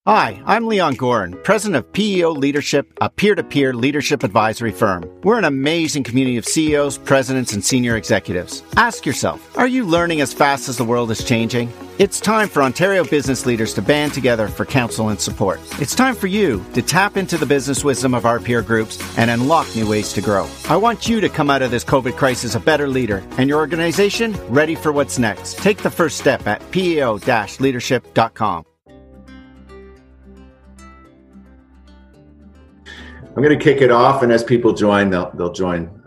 Hi, I'm Leon Gorin, president of PEO Leadership, a peer-to-peer leadership advisory firm. We're an amazing community of CEOs, presidents, and senior executives. Ask yourself, are you learning as fast as the world is changing? It's time for Ontario business leaders to band together for counsel and support. It's time for you to tap into the business wisdom of our peer groups and unlock new ways to grow. I want you to come out of this COVID crisis a better leader and your organization ready for what's next. Take the first step at peo-leadership.com. I'm going to kick it off, and as people join, they'll join.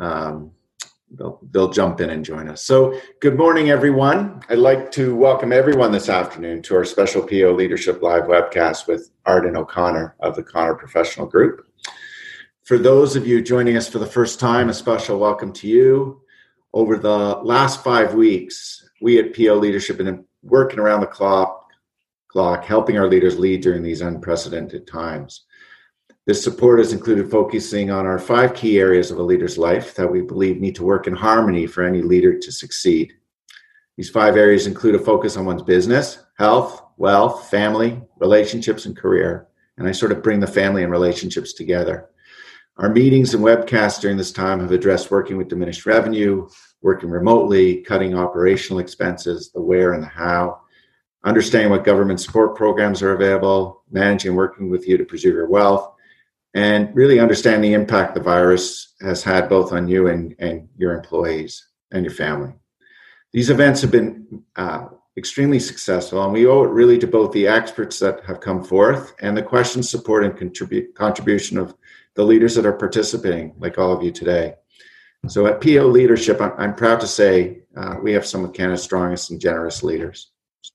They'll jump in and join us. So, good morning, everyone. I'd like to welcome everyone this afternoon to our special PEO Leadership Live webcast with Arden O'Connor of the Connor Professional Group. For those of you joining us for the first time, a special welcome to you. Over the last 5 weeks, we at PEO Leadership have been working around the clock, helping our leaders lead during these unprecedented times. This support has included focusing on our 5 key areas of a leader's life that we believe need to work in harmony for any leader to succeed. These 5 areas include a focus on one's business, health, wealth, family, relationships, and career. And I sort of bring the family and relationships together. Our meetings and webcasts during this time have addressed working with diminished revenue, working remotely, cutting operational expenses, the where and the how, understanding what government support programs are available, managing and working with you to preserve your wealth, and really understand the impact the virus has had both on you and your employees and your family. These events have been extremely successful, and we owe it really to both the experts that have come forth and the questions, support, and contribution of the leaders that are participating, like all of you today. So at PEO Leadership, I'm proud to say we have some of Canada's strongest and generous leaders.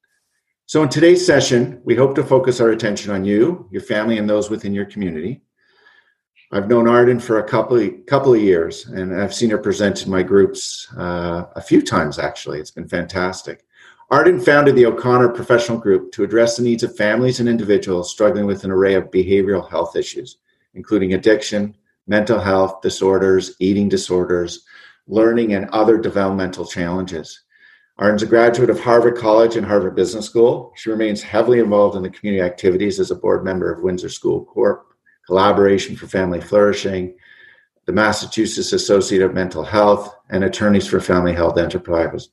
So in today's session, we hope to focus our attention on you, your family, and those within your community. I've known Arden for a couple of years, and I've seen her present in my groups a few times, actually. It's been fantastic. Arden founded the O'Connor Professional Group to address the needs of families and individuals struggling with an array of behavioral health issues, including addiction, mental health disorders, eating disorders, learning, and other developmental challenges. Arden's a graduate of Harvard College and Harvard Business School. She remains heavily involved in the community activities as a board member of Windsor School Corp, Collaboration for Family Flourishing, the Massachusetts Associate of Mental Health, and Attorneys for Family Health Enterprises.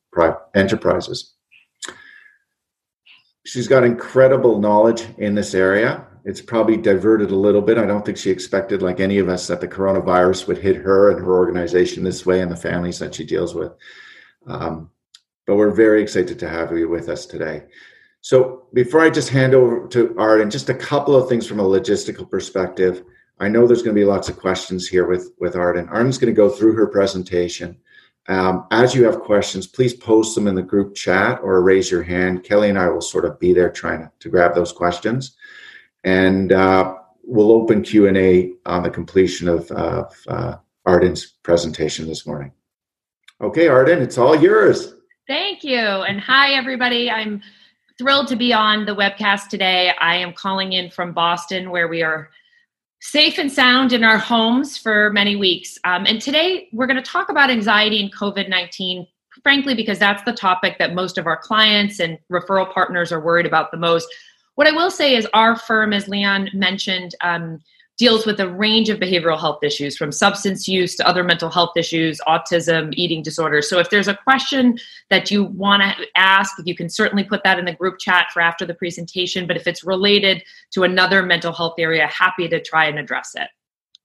She's got incredible knowledge in this area. It's probably diverted a little bit. I don't think she expected, like any of us, that the coronavirus would hit her and her organization this way and the families that she deals with. But we're very excited to have you with us today. So before I just hand over to Arden, just a couple of things from a logistical perspective. I know there's going to be lots of questions here with Arden. Arden's going to go through her presentation. As you have questions, please post them in the group chat or raise your hand. Kelly and I will sort of be there trying to grab those questions. And we'll open Q&A on the completion of Arden's presentation this morning. Okay, Arden, it's all yours. Thank you. And hi, everybody. I'm thrilled to be on the webcast today. I am calling in from Boston, where we are safe and sound in our homes for many weeks. And today we're going to talk about anxiety and COVID-19, frankly, because that's the topic that most of our clients and referral partners are worried about the most. What I will say is our firm, as Leon mentioned, deals with a range of behavioral health issues, from substance use to other mental health issues, autism, eating disorders. So if there's a question that you want to ask, you can certainly put that in the group chat for after the presentation. But if it's related to another mental health area, happy to try and address it.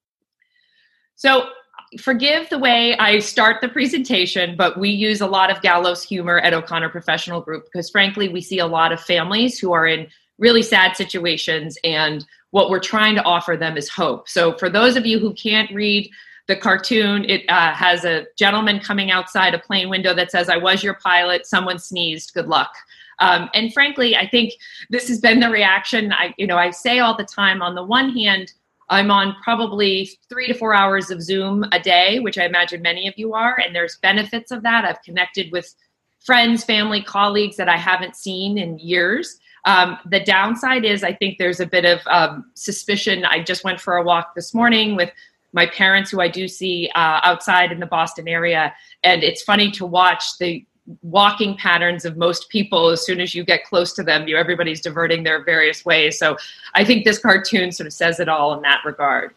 So forgive the way I start the presentation, but we use a lot of gallows humor at O'Connor Professional Group because, frankly, we see a lot of families who are in really sad situations, and what we're trying to offer them is hope. So for those of you who can't read the cartoon, it has a gentleman coming outside a plane window that says, "I was your pilot, someone sneezed, good luck." And frankly, I think this has been the reaction. I say all the time, on the one hand, I'm on probably 3 to 4 hours of Zoom a day, which I imagine many of you are, and there's benefits of that. I've connected with friends, family, colleagues that I haven't seen in years. The downside is I think there's a bit of suspicion. I just went for a walk this morning with my parents, who I do see outside in the Boston area. And it's funny to watch the walking patterns of most people. As soon as you get close to them, everybody's diverting their various ways. So I think this cartoon sort of says it all in that regard.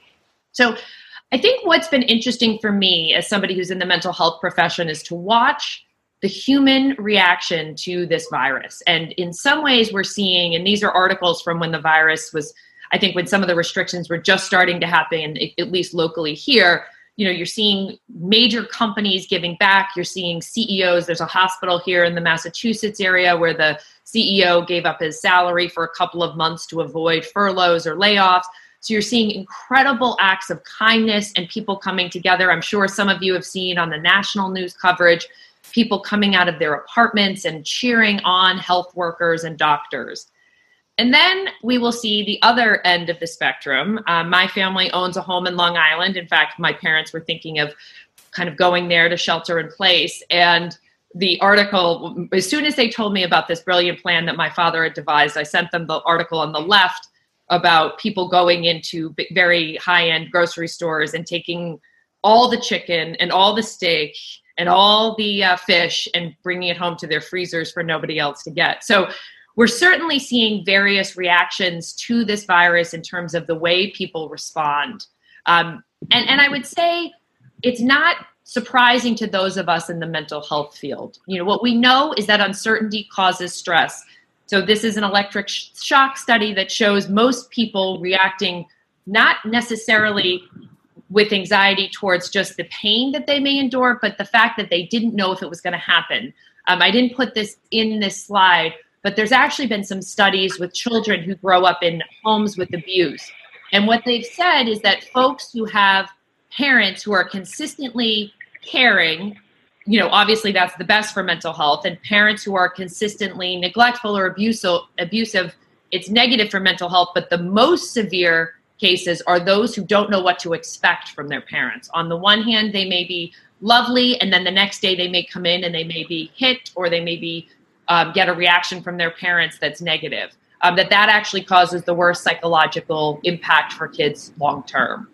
So I think what's been interesting for me as somebody who's in the mental health profession is to watch the human reaction to this virus. And in some ways we're seeing, and these are articles from when the virus was, I think when some of the restrictions were just starting to happen, at least locally here, you're seeing major companies giving back. You're seeing CEOs. There's a hospital here in the Massachusetts area where the CEO gave up his salary for a couple of months to avoid furloughs or layoffs. So you're seeing incredible acts of kindness and people coming together. I'm sure some of you have seen on the national news coverage, people coming out of their apartments and cheering on health workers and doctors. And then we will see the other end of the spectrum. My family owns a home in Long Island. In fact, my parents were thinking of kind of going there to shelter in place. And the article, as soon as they told me about this brilliant plan that my father had devised, I sent them the article on the left about people going into very high-end grocery stores and taking all the chicken and all the steak and all the fish and bringing it home to their freezers for nobody else to get. So we're certainly seeing various reactions to this virus in terms of the way people respond. And I would say it's not surprising to those of us in the mental health field. What we know is that uncertainty causes stress. So this is an electric shock study that shows most people reacting not necessarily with anxiety towards just the pain that they may endure, but the fact that they didn't know if it was going to happen. I didn't put this in this slide, but there's actually been some studies with children who grow up in homes with abuse. And what they've said is that folks who have parents who are consistently caring, obviously that's the best for mental health, and parents who are consistently neglectful or abusive, it's negative for mental health, but the most severe cases are those who don't know what to expect from their parents. On the one hand, they may be lovely, and then the next day they may come in and they may be hit, or they may be get a reaction from their parents that's negative. That actually causes the worst psychological impact for kids long term.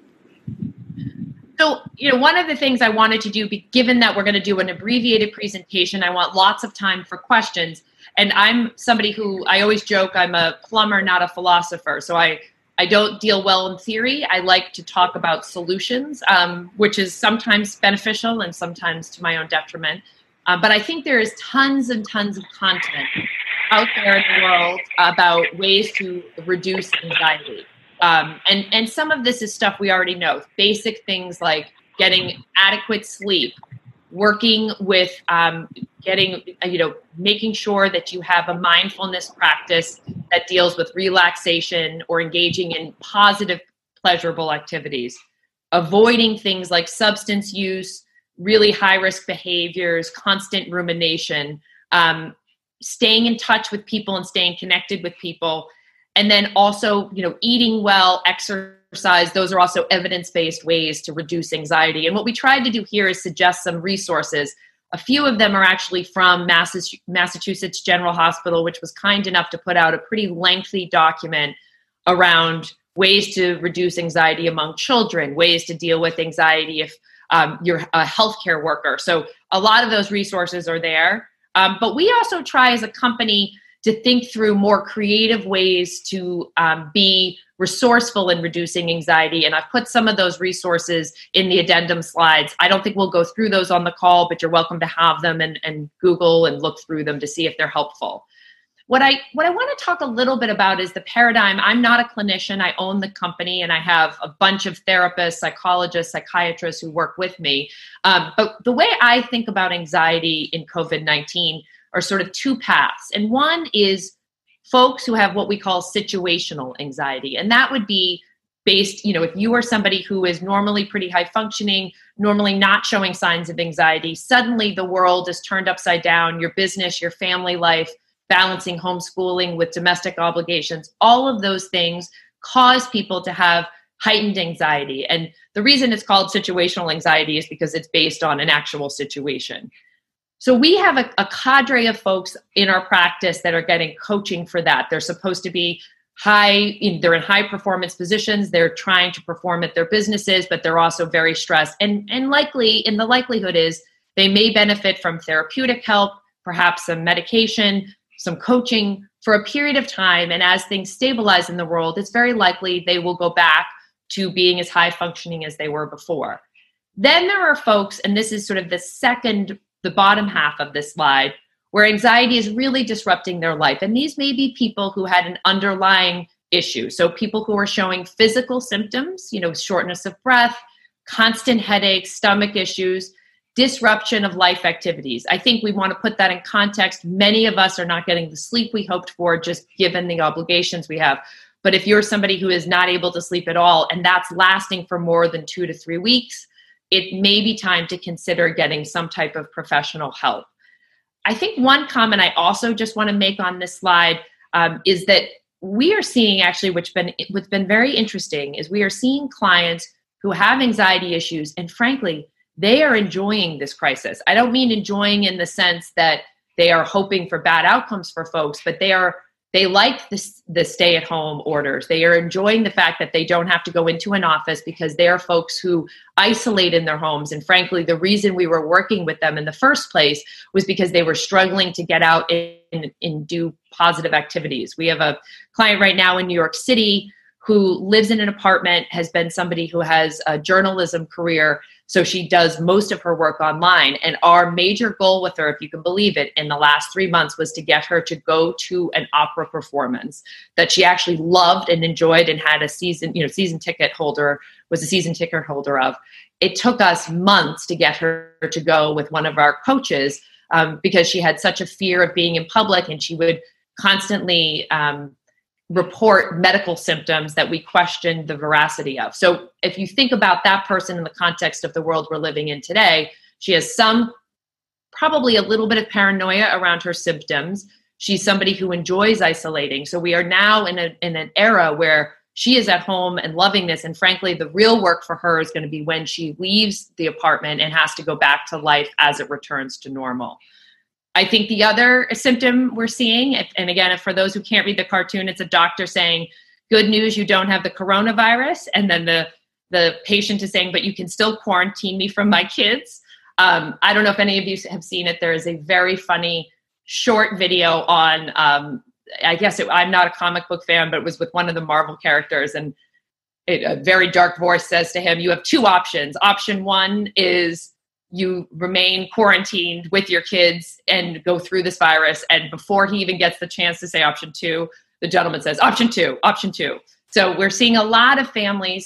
So, one of the things I wanted to do, given that we're going to do an abbreviated presentation, I want lots of time for questions. And I'm somebody who, I always joke, I'm a plumber, not a philosopher. So I don't deal well in theory. I like to talk about solutions, which is sometimes beneficial and sometimes to my own detriment. But I think there is tons and tons of content out there in the world about ways to reduce anxiety. And some of this is stuff we already know. Basic things like getting adequate sleep, working with making sure that you have a mindfulness practice that deals with relaxation or engaging in positive, pleasurable activities, avoiding things like substance use, really high-risk behaviors, constant rumination, staying in touch with people and staying connected with people, and then also, eating well, exercise. Those are also evidence-based ways to reduce anxiety. And what we tried to do here is suggest some resources. A few of them are actually from Massachusetts General Hospital, which was kind enough to put out a pretty lengthy document around ways to reduce anxiety among children, ways to deal with anxiety if you're a healthcare worker. So a lot of those resources are there. But we also try as a company to think through more creative ways to be resourceful in reducing anxiety. And I've put some of those resources in the addendum slides. I don't think we'll go through those on the call, but you're welcome to have them and Google and look through them to see if they're helpful. What I want to talk a little bit about is the paradigm. I'm not a clinician. I own the company and I have a bunch of therapists, psychologists, psychiatrists who work with me. But the way I think about anxiety in COVID-19 are sort of two paths. And one is folks who have what we call situational anxiety. And that would be based, if you are somebody who is normally pretty high functioning, normally not showing signs of anxiety, suddenly the world is turned upside down, your business, your family life, balancing homeschooling with domestic obligations, all of those things cause people to have heightened anxiety. And the reason it's called situational anxiety is because it's based on an actual situation. So we have a cadre of folks in our practice that are getting coaching for that. They're supposed to be they're in high performance positions. They're trying to perform at their businesses, but they're also very stressed. And likely, in the likelihood is They may benefit from therapeutic help, perhaps some medication, some coaching for a period of time. And as things stabilize in the world, it's very likely they will go back to being as high functioning as they were before. Then there are folks, and this is sort of the bottom half of this slide, where anxiety is really disrupting their life. And these may be people who had an underlying issue. So people who are showing physical symptoms, shortness of breath, constant headaches, stomach issues, disruption of life activities. I think we want to put that in context. Many of us are not getting the sleep we hoped for, just given the obligations we have. But if you're somebody who is not able to sleep at all, and that's lasting for more than 2 to 3 weeks, it may be time to consider getting some type of professional help. I think one comment I also just want to make on this slide is that we are seeing actually, what's been very interesting is we are seeing clients who have anxiety issues, and frankly, they are enjoying this crisis. I don't mean enjoying in the sense that they are hoping for bad outcomes for folks, but they like the stay-at-home orders. They are enjoying the fact that they don't have to go into an office because they are folks who isolate in their homes. And frankly, the reason we were working with them in the first place was because they were struggling to get out and do positive activities. We have a client right now in New York City who lives in an apartment, has been somebody who has a journalism career. So she does most of her work online. And our major goal with her, if you can believe it, in the last 3 months was to get her to go to an opera performance that she actually loved and enjoyed and had a season ticket holder of. It took us months to get her to go with one of our coaches because she had such a fear of being in public, and she would constantly report medical symptoms that we questioned the veracity of. So if you think about that person in the context of the world we're living in today, she has probably a little bit of paranoia around her symptoms. She's somebody who enjoys isolating. So we are now in an era where she is at home and loving this. And frankly, the real work for her is going to be when she leaves the apartment and has to go back to life as it returns to normal. I think the other symptom we're seeing, and again, for those who can't read the cartoon, it's a doctor saying, good news, you don't have the coronavirus. And then the patient is saying, but you can still quarantine me from my kids. I don't know if any of you have seen it. There is a very funny short video on, I'm not a comic book fan, but it was with one of the Marvel characters. And a very dark voice says to him, you have 2 options. Option 1 is you remain quarantined with your kids and go through this virus. And before he even gets the chance to say option 2, the gentleman says, option 2. So we're seeing a lot of families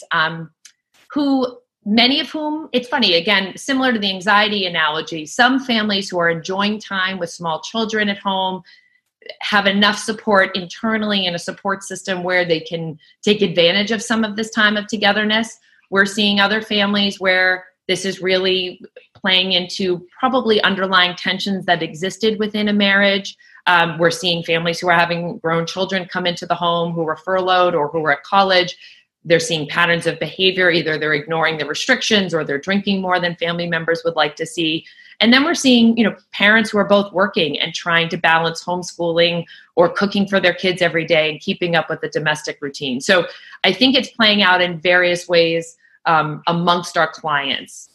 many of whom, it's funny, again, similar to the anxiety analogy, some families who are enjoying time with small children at home have enough support internally in a support system where they can take advantage of some of this time of togetherness. We're seeing other families where this is really playing into probably underlying tensions that existed within a marriage. We're seeing families who are having grown children come into the home who were furloughed or who were at college. They're seeing patterns of behavior. Either they're ignoring the restrictions or they're drinking more than family members would like to see. And then we're seeing, parents who are both working and trying to balance homeschooling or cooking for their kids every day and keeping up with the domestic routine. So I think it's playing out in various ways amongst our clients.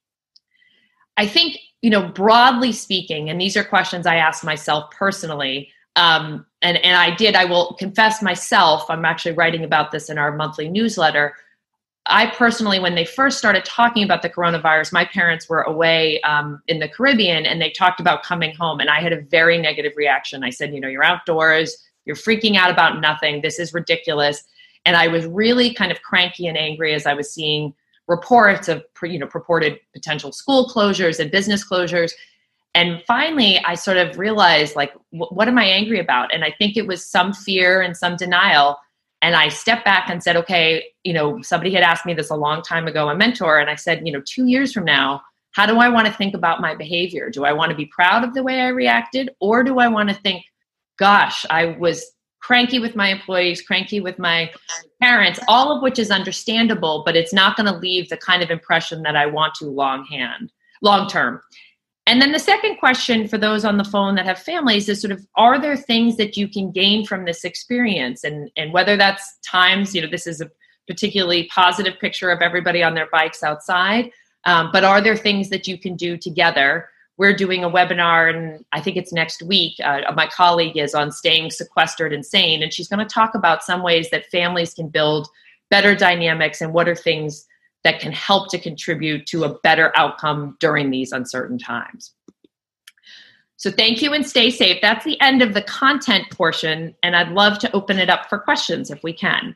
I think, broadly speaking, and these are questions I asked myself personally, and I will confess myself, I'm actually writing about this in our monthly newsletter. I personally, when they first started talking about the coronavirus, my parents were away in the Caribbean and they talked about coming home, and I had a very negative reaction. I said, you're outdoors, you're freaking out about nothing, this is ridiculous. And I was really kind of cranky and angry as I was seeing reports of purported potential school closures and business closures. And finally, I sort of realized, what am I angry about? And I think it was some fear and some denial. And I stepped back and said, okay, somebody had asked me this a long time ago, a mentor, and I said, 2 years from now, how do I want to think about my behavior? Do I want to be proud of the way I reacted? Or do I want to think, gosh, I was cranky with my employees, cranky with my parents, all of which is understandable, but it's not going to leave the kind of impression that I want to long term. And then the second question for those on the phone that have families is sort of, are there things that you can gain from this experience? And whether that's times, this is a particularly positive picture of everybody on their bikes outside. But are there things that you can do together? We're doing a webinar, and I think it's next week. My colleague is on staying sequestered and sane, and she's going to talk about some ways that families can build better dynamics and what are things that can help to contribute to a better outcome during these uncertain times. So thank you and stay safe. That's the end of the content portion, and I'd love to open it up for questions if we can.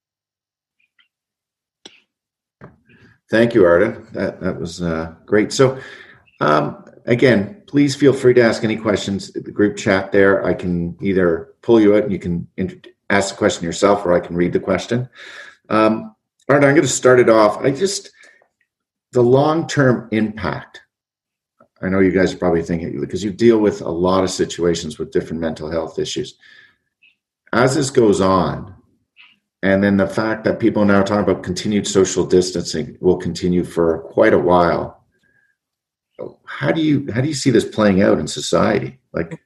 Thank you, Arda. That was great. So again, please feel free to ask any questions in the group chat there. I can either pull you out and you can ask the question yourself, or I can read the question. Arda, I'm going to start it off. The long-term impact, I know you guys are probably thinking, because you deal with a lot of situations with different mental health issues. As this goes on, and then the fact that people now talk about continued social distancing will continue for quite a while. How do you see this playing out in society?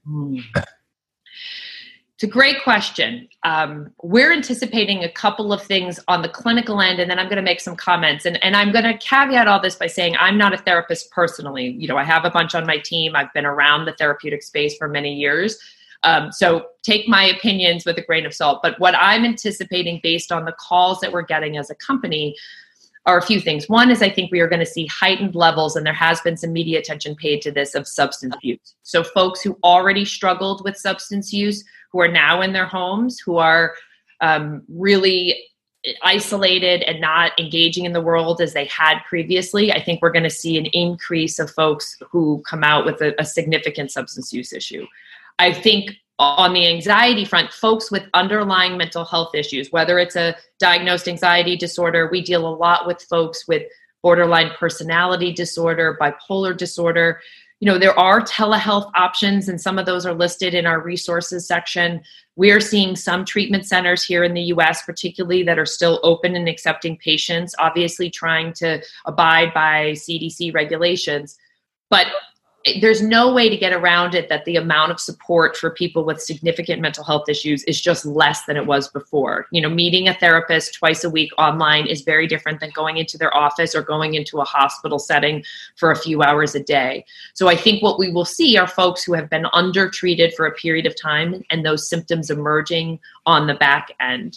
It's a great question. We're anticipating a couple of things on the clinical end, and then I'm going to make some comments. And I'm going to caveat all this by saying I'm not a therapist personally. I have a bunch on my team. I've been around the therapeutic space for many years. So take my opinions with a grain of salt. But what I'm anticipating based on the calls that we're getting as a company are a few things. One is I think we are going to see heightened levels, and there has been some media attention paid to this, of substance use. So folks who already struggled with substance use, who are now in their homes, who are really isolated and not engaging in the world as they had previously, I think we're going to see an increase of folks who come out with a significant substance use issue. I think on the anxiety front, folks with underlying mental health issues, whether it's a diagnosed anxiety disorder, we deal a lot with folks with borderline personality disorder, bipolar disorder. There are telehealth options, and some of those are listed in our resources section. We're seeing some treatment centers here in the US, particularly, that are still open and accepting patients, obviously trying to abide by CDC regulations. But there's no way to get around it that the amount of support for people with significant mental health issues is just less than it was before. Meeting a therapist twice a week online is very different than going into their office or going into a hospital setting for a few hours a day. So I think what we will see are folks who have been undertreated for a period of time and those symptoms emerging on the back end.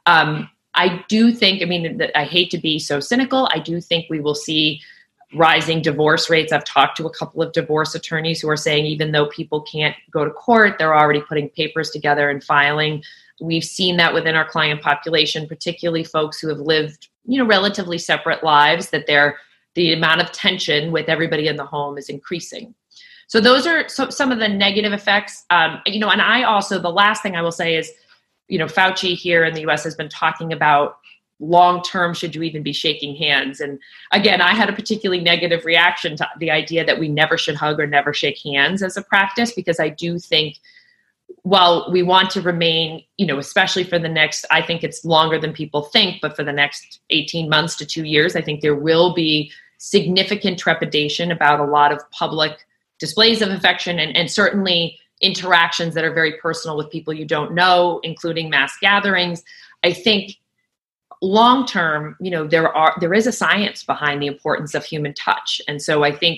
I do think, I hate to be so cynical, I do think we will see rising divorce rates. I've talked to a couple of divorce attorneys who are saying even though people can't go to court, they're already putting papers together and filing. We've seen that within our client population, particularly folks who have lived, relatively separate lives, that the amount of tension with everybody in the home is increasing. So those are some of the negative effects. And I also, the last thing I will say is, Fauci here in the US has been talking about long-term, should you even be shaking hands? And again, I had a particularly negative reaction to the idea that we never should hug or never shake hands as a practice, because I do think while we want to remain, especially for the next, I think it's longer than people think, but for the next 18 months to 2 years, I think there will be significant trepidation about a lot of public displays of affection and certainly interactions that are very personal with people you don't know, including mass gatherings. I think long term, there is a science behind the importance of human touch. And so I think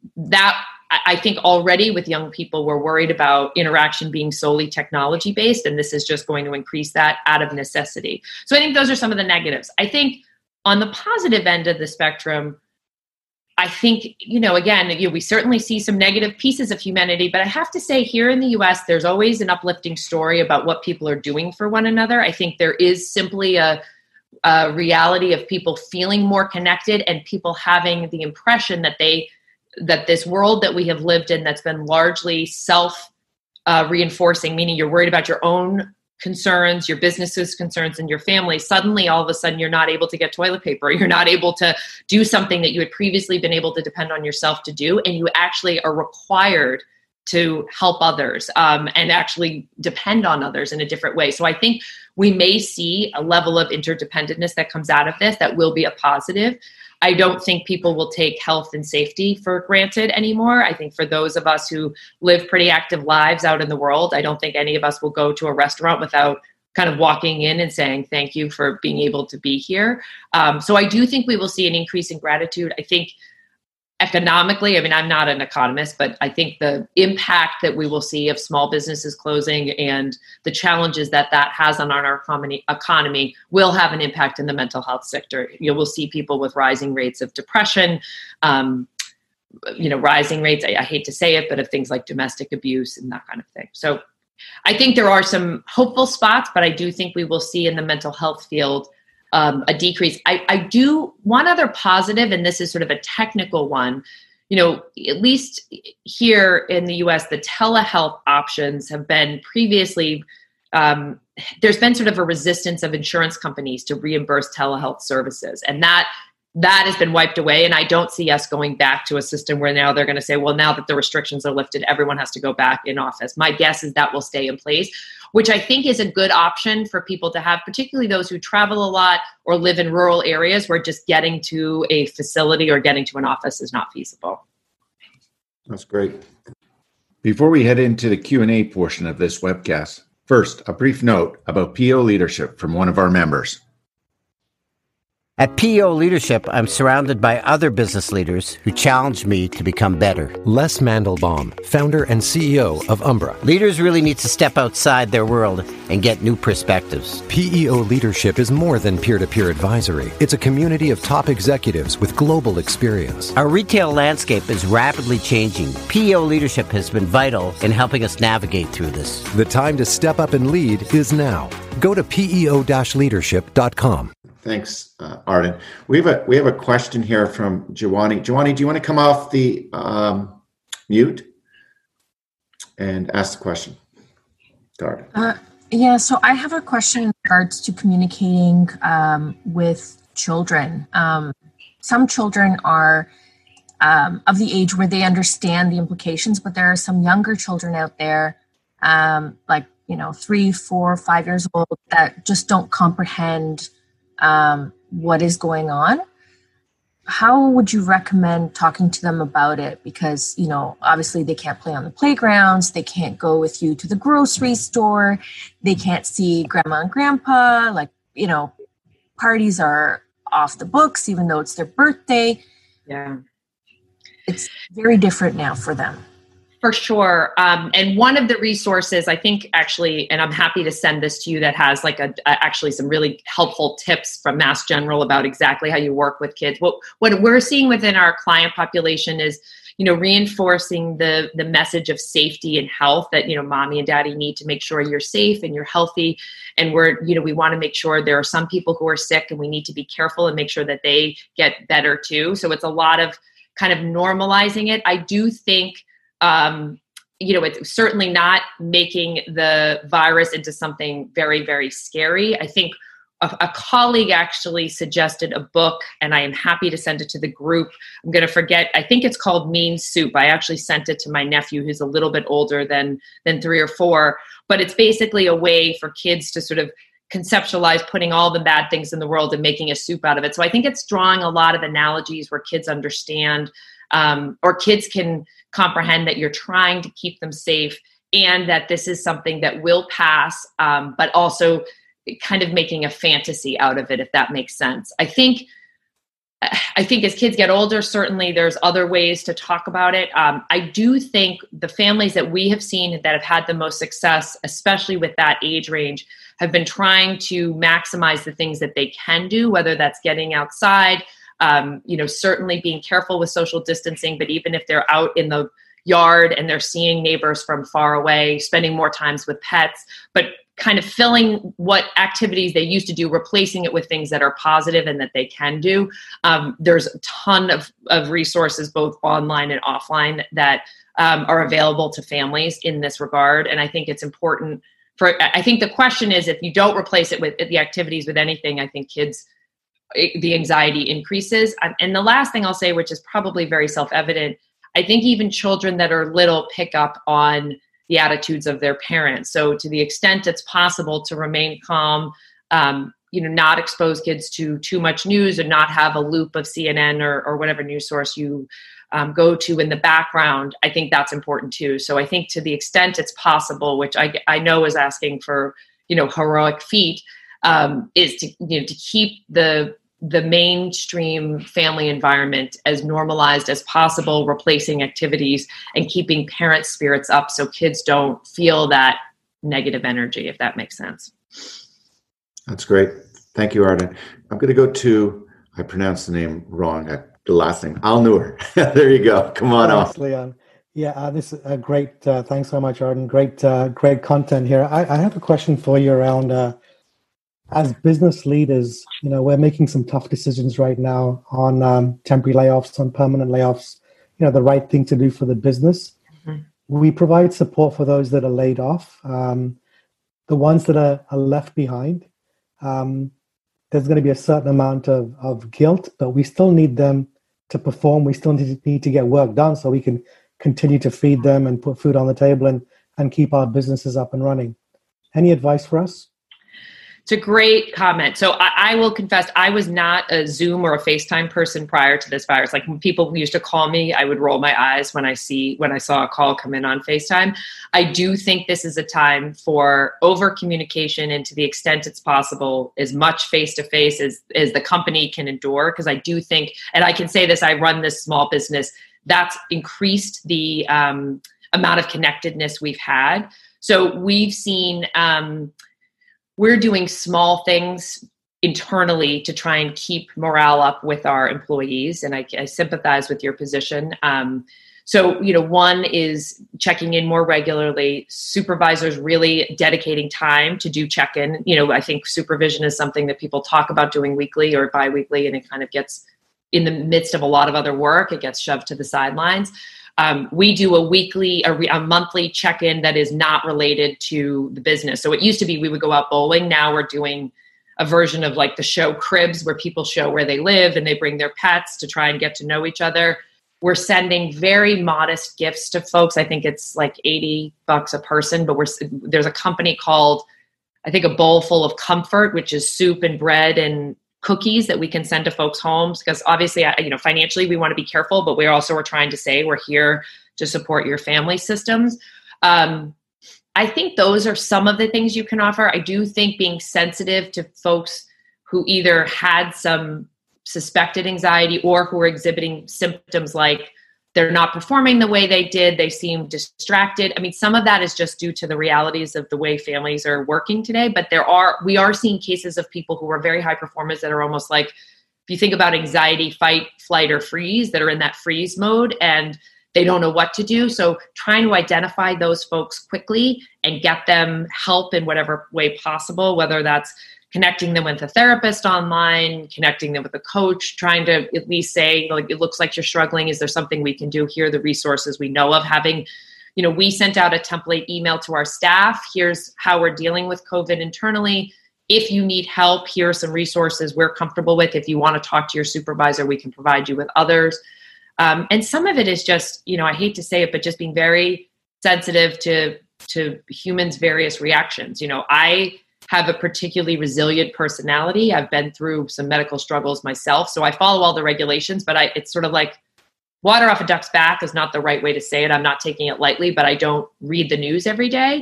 already with young people, we're worried about interaction being solely technology based, and this is just going to increase that out of necessity. So I think those are some of the negatives. I think on the positive end of the spectrum, I think, we certainly see some negative pieces of humanity, but I have to say here in the US, there's always an uplifting story about what people are doing for one another. I think there is simply a reality of people feeling more connected and people having the impression that this world that we have lived in that's been largely self-reinforcing, meaning you're worried about your own concerns, your business's concerns, and your family, suddenly all of a sudden you're not able to get toilet paper. You're not able to do something that you had previously been able to depend on yourself to do, and you actually are required to help others and actually depend on others in a different way. So I think we may see a level of interdependentness that comes out of this that will be a positive. I don't think people will take health and safety for granted anymore. I think for those of us who live pretty active lives out in the world, I don't think any of us will go to a restaurant without kind of walking in and saying, thank you for being able to be here. So I do think we will see an increase in gratitude. I think economically, I mean, I'm not an economist, but I think the impact that we will see of small businesses closing and the challenges that has on our economy will have an impact in the mental health sector. You will see people with rising rates of depression, rising rates, I hate to say it, but of things like domestic abuse and that kind of thing. So I think there are some hopeful spots, but I do think we will see in the mental health field a decrease. I do one other positive, and this is sort of a technical one. At least here in the US, the telehealth options have been previously, there's been sort of a resistance of insurance companies to reimburse telehealth services. And that has been wiped away. And I don't see us going back to a system where now they're going to say, well, now that the restrictions are lifted, everyone has to go back in office. My guess is that will stay in place, which I think is a good option for people to have, particularly those who travel a lot or live in rural areas where just getting to a facility or getting to an office is not feasible. That's great. Before we head into the Q&A portion of this webcast, first, a brief note about PEO leadership from one of our members. At PEO Leadership, I'm surrounded by other business leaders who challenge me to become better. Les Mandelbaum, founder and CEO of Umbra. Leaders really need to step outside their world and get new perspectives. PEO Leadership is more than peer-to-peer advisory. It's a community of top executives with global experience. Our retail landscape is rapidly changing. PEO Leadership has been vital in helping us navigate through this. The time to step up and lead is now. Go to peo-leadership.com. Thanks, Arden. We have a question here from Jawani. Jawani, do you want to come off the mute and ask the question? Arden. Yeah, so I have a question in regards to communicating with children. Some children are of the age where they understand the implications, but there are some younger children out there, 3, 4, 5 years old, that just don't comprehend what is going on. How would you recommend talking to them about it? Because, obviously they can't play on the playgrounds. They can't go with you to the grocery store. They can't see grandma and grandpa. Parties are off the books, even though it's their birthday. Yeah. It's very different now for them. For sure. And one of the resources, I think actually, and I'm happy to send this to you, that has actually some really helpful tips from Mass General about exactly how you work with kids. What we're seeing within our client population is, reinforcing the message of safety and health that, mommy and daddy need to make sure you're safe and you're healthy. And we want to make sure there are some people who are sick and we need to be careful and make sure that they get better too. So it's a lot of kind of normalizing it. I do think, it's certainly not making the virus into something very, very scary. I think a colleague actually suggested a book, and I am happy to send it to the group. I'm going to forget. I think it's called Mean Soup. I actually sent it to my nephew, who's a little bit older than 3 or 4, but it's basically a way for kids to sort of conceptualize putting all the bad things in the world and making a soup out of it. So I think it's drawing a lot of analogies where kids understand, or kids can comprehend that you're trying to keep them safe and that this is something that will pass, but also kind of making a fantasy out of it, if that makes sense. I think as kids get older, certainly there's other ways to talk about it. I do think the families that we have seen that have had the most success, especially with that age range, have been trying to maximize the things that they can do, whether that's getting outside, certainly being careful with social distancing, but even if they're out in the yard and they're seeing neighbors from far away, spending more times with pets, but kind of filling what activities they used to do, replacing it with things that are positive and that they can do. There's a ton of resources, both online and offline, that are available to families in this regard. And I think it's important I think the question is, if you don't replace it with the activities with anything, I think the anxiety increases. And the last thing I'll say, which is probably very self-evident, I think even children that are little pick up on the attitudes of their parents. So to the extent it's possible to remain calm, not expose kids to too much news and not have a loop of CNN or whatever news source you go to in the background, I think that's important too. So I think to the extent it's possible, which I know is asking for heroic feat, is to keep the mainstream family environment as normalized as possible, replacing activities and keeping parents' spirits up so kids don't feel that negative energy, if that makes sense. That's great. Thank you, Arden. I'm going to go to, I pronounced the name wrong, the last name, Al Noor. There you go. Come on off. Thanks, Leon. Yeah, this is a great, thanks so much, Arden. Great content here. I have a question for you around, as business leaders, we're making some tough decisions right now on temporary layoffs, on permanent layoffs, the right thing to do for the business. Mm-hmm. We provide support for those that are laid off. The ones that are left behind, there's going to be a certain amount of guilt, but we still need them to perform. We still need to get work done so we can continue to feed them and put food on the table and keep our businesses up and running. Any advice for us? It's a great comment. So I will confess, I was not a Zoom or a FaceTime person prior to this virus. Like when people used to call me, I would roll my eyes when I saw a call come in on FaceTime. I do think this is a time for over communication, and to the extent it's possible, as much face-to-face as the company can endure. Because I do think, and I can say this, I run this small business, that's increased the amount of connectedness we've had. So we've seen, we're doing small things internally to try and keep morale up with our employees. And I sympathize with your position. So, one is checking in more regularly, supervisors really dedicating time to do check-in. I think supervision is something that people talk about doing weekly or biweekly, and it kind of gets in the midst of a lot of other work, it gets shoved to the sidelines. We do a monthly check-in that is not related to the business. So it used to be we would go out bowling. Now we're doing a version of like the show Cribs, where people show where they live and they bring their pets to try and get to know each other. We're sending very modest gifts to folks. I think it's like $80 a person, but there's a company called, I think, A Bowl Full of Comfort, which is soup and bread and cookies that we can send to folks' homes, because obviously, financially we want to be careful, but we're trying to say we're here to support your family systems. I think those are some of the things you can offer. I do think being sensitive to folks who either had some suspected anxiety or who are exhibiting symptoms like they're not performing the way they did, they seem distracted. I mean, some of that is just due to the realities of the way families are working today, but we are seeing cases of people who are very high performers that are almost like, if you think about anxiety, fight, flight, or freeze, that are in that freeze mode and they don't know what to do. So trying to identify those folks quickly and get them help in whatever way possible, whether that's connecting them with a therapist online, connecting them with a coach, trying to at least say, like, it looks like you're struggling. Is there something we can do? Here are the resources we know of. Having, we sent out a template email to our staff. Here's how we're dealing with COVID internally. If you need help, here are some resources we're comfortable with. If you want to talk to your supervisor, we can provide you with others. And some of it is just, I hate to say it, but just being very sensitive to humans' various reactions. I have a particularly resilient personality. I've been through some medical struggles myself, so I follow all the regulations, but it's sort of like water off a duck's back is not the right way to say it. I'm not taking it lightly, but I don't read the news every day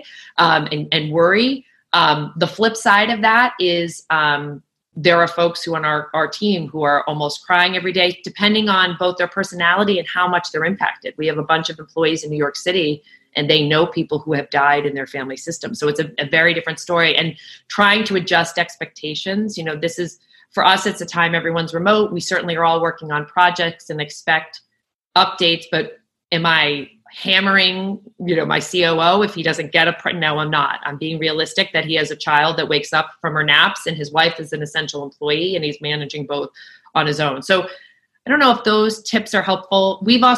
and worry. The flip side of that is there are folks who on our team who are almost crying every day, depending on both their personality and how much they're impacted. We have a bunch of employees in New York City, and they know people who have died in their family system. So it's a very different story. And trying to adjust expectations, this is, for us, it's a time everyone's remote. We certainly are all working on projects and expect updates, but am I hammering, my COO if he doesn't get no, I'm not. I'm being realistic that he has a child that wakes up from her naps, and his wife is an essential employee, and he's managing both on his own. So I don't know if those tips are helpful.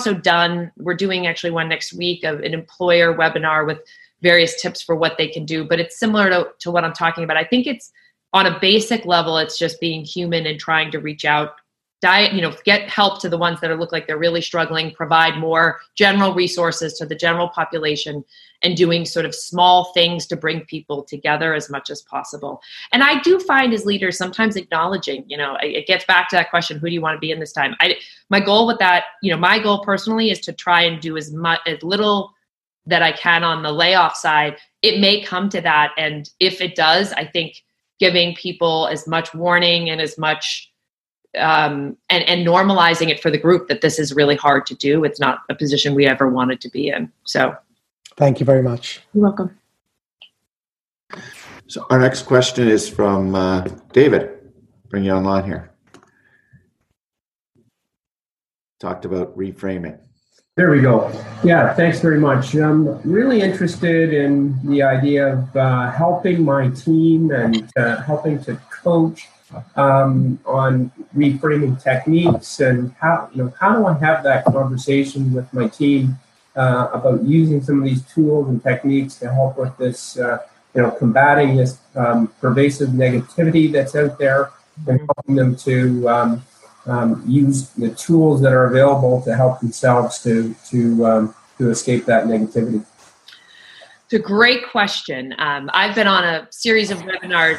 We're doing actually one next week of an employer webinar with various tips for what they can do, but it's similar to what I'm talking about. I think it's on a basic level, it's just being human and trying to reach out, get help to the ones that look like they're really struggling, provide more general resources to the general population, and doing sort of small things to bring people together as much as possible. And I do find as leaders sometimes acknowledging, it gets back to that question, who do you want to be in this time? My goal with that, my goal personally is to try and do as little that I can on the layoff side, it may come to that. And if it does, I think giving people as much warning and as much and normalizing it for the group that this is really hard to do. It's not a position we ever wanted to be in. So thank you very much. You're welcome. So our next question is from David. Bring you online here. Talked about reframing. There we go. Yeah, thanks very much. I'm really interested in the idea of helping my team and helping to coach on reframing techniques, and how do I have that conversation with my team about using some of these tools and techniques to help with this, combating this pervasive negativity that's out there, and helping them to use the tools that are available to help themselves to escape that negativity. It's a great question. I've been on a series of webinars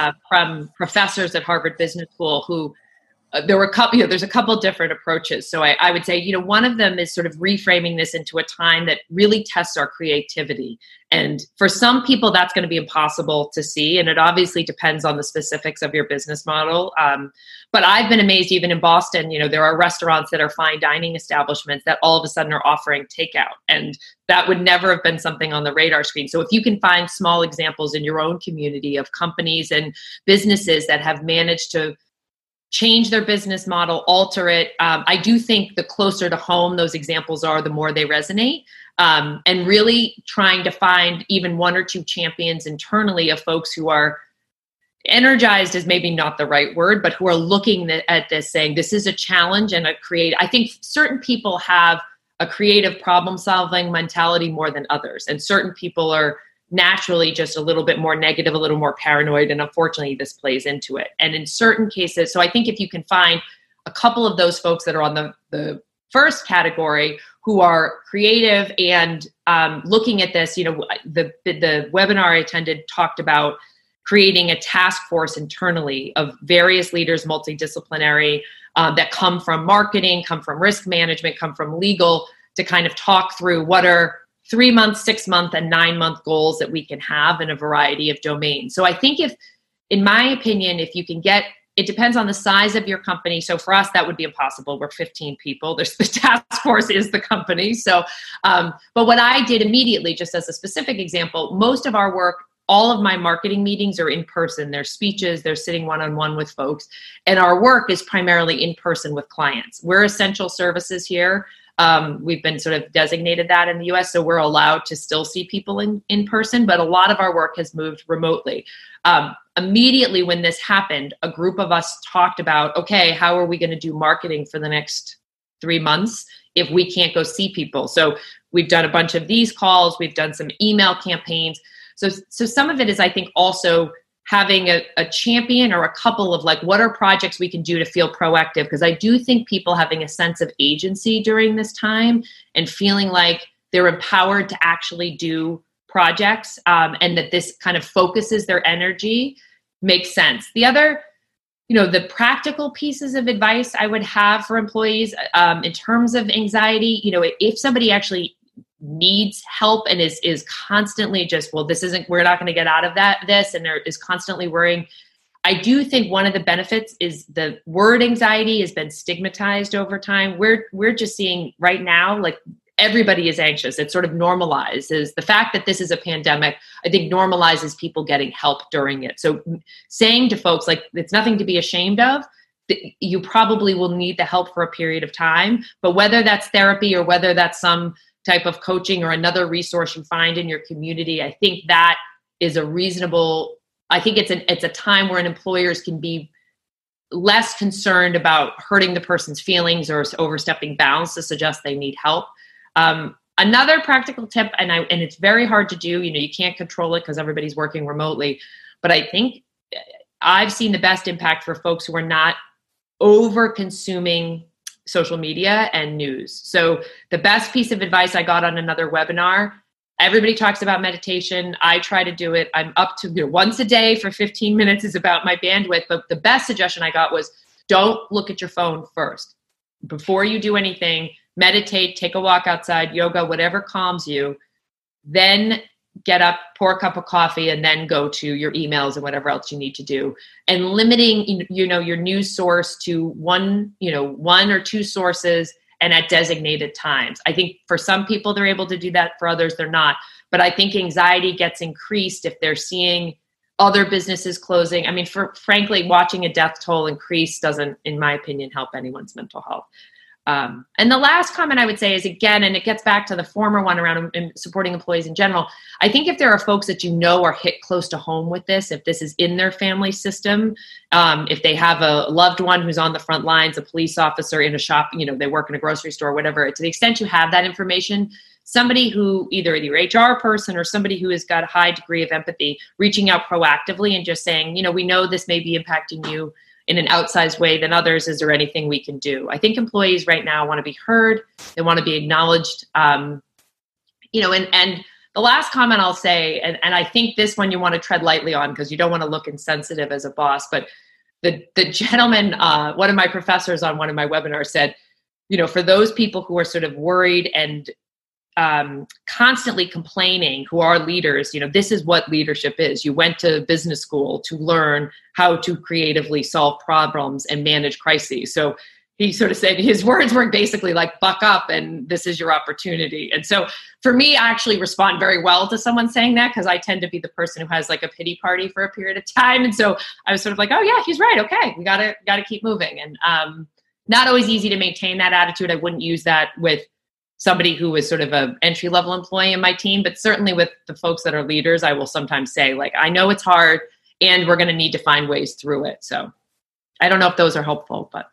from professors at Harvard Business School who there's a couple different approaches. So I would say, one of them is sort of reframing this into a time that really tests our creativity. And for some people, that's going to be impossible to see. And it obviously depends on the specifics of your business model. But I've been amazed, even in Boston, there are restaurants that are fine dining establishments that all of a sudden are offering takeout. And that would never have been something on the radar screen. So if you can find small examples in your own community of companies and businesses that have managed to change their business model, alter it. I do think the closer to home those examples are, the more they resonate. And really trying to find even one or two champions internally of folks who are energized is maybe not the right word, but who are looking at this saying, this is a challenge and I think certain people have a creative problem solving mentality more than others. And certain people are naturally just a little bit more negative, a little more paranoid. And unfortunately, this plays into it. And in certain cases, so I think if you can find a couple of those folks that are on the first category who are creative and looking at this, the webinar I attended talked about creating a task force internally of various leaders, multidisciplinary, that come from marketing, come from risk management, come from legal, to kind of talk through what are 3-month, 6-month, and 9-month goals that we can have in a variety of domains. So I think in my opinion, if you can it depends on the size of your company. So for us, that would be impossible. We're 15 people. The task force is the company. So, but what I did immediately, just as a specific example, most of our work, all of my marketing meetings are in person. They're speeches, they're sitting one-on-one with folks. And our work is primarily in person with clients. We're essential services here. We've been sort of designated that in the US, so we're allowed to still see people in person, but a lot of our work has moved remotely. Immediately when this happened, a group of us talked about, okay, how are we going to do marketing for the next 3 months if we can't go see people? So we've done a bunch of these calls, we've done some email campaigns. So some of it is, I think, also having a champion or a couple of what are projects we can do to feel proactive? Because I do think people having a sense of agency during this time and feeling like they're empowered to actually do projects and that this kind of focuses their energy makes sense. The other, the practical pieces of advice I would have for employees in terms of anxiety, if somebody actually needs help and is constantly just, we're not going to get out of this, and is constantly worrying. I do think one of the benefits is the word anxiety has been stigmatized over time. We're just seeing right now, everybody is anxious. It sort of normalizes the fact that this is a pandemic. I think normalizes people getting help during it. So saying to folks, it's nothing to be ashamed of. You probably will need the help for a period of time, but whether that's therapy or whether that's some type of coaching or another resource you find in your community, I think that is I think it's a time where employers can be less concerned about hurting the person's feelings or overstepping bounds to suggest they need help. Another practical tip, and it's very hard to do, you can't control it because everybody's working remotely, but I think I've seen the best impact for folks who are not over consuming social media and news. So the best piece of advice I got on another webinar, everybody talks about meditation. I try to do it. I'm up to once a day for 15 minutes is about my bandwidth. But the best suggestion I got was don't look at your phone first. Before you do anything, meditate, take a walk outside, yoga, whatever calms you. then get up, pour a cup of coffee, and then go to your emails and whatever else you need to do. And limiting, your news source to one or two sources and at designated times. I think for some people, they're able to do that. For others, they're not. But I think anxiety gets increased if they're seeing other businesses closing. I mean, frankly, watching a death toll increase doesn't, in my opinion, help anyone's mental health. And the last comment I would say is, again, and it gets back to the former one around supporting employees in general. I think if there are folks that are hit close to home with this, if this is in their family system, if they have a loved one who's on the front lines, a police officer in a shop, they work in a grocery store, whatever, to the extent you have that information, somebody who either your HR person or somebody who has got a high degree of empathy, reaching out proactively and just saying, we know this may be impacting you in an outsized way than others. Is there anything we can do? I think employees right now want to be heard. They want to be acknowledged. And the last comment I'll say, and I think this one you want to tread lightly on because you don't want to look insensitive as a boss, but the gentleman, one of my professors on one of my webinars said, for those people who are sort of worried and constantly complaining, who are leaders, this is what leadership is. You went to business school to learn how to creatively solve problems and manage crises. So he sort of said, his words were basically like, buck up and this is your opportunity. And so for me, I actually respond very well to someone saying that because I tend to be the person who has like a pity party for a period of time. And so I was sort of like, oh yeah, he's right. Okay, we gotta keep moving. And not always easy to maintain that attitude. I wouldn't use that with somebody who is sort of an entry-level employee in my team, but certainly with the folks that are leaders, I will sometimes say, like, I know it's hard and we're going to need to find ways through it. So I don't know if those are helpful, but.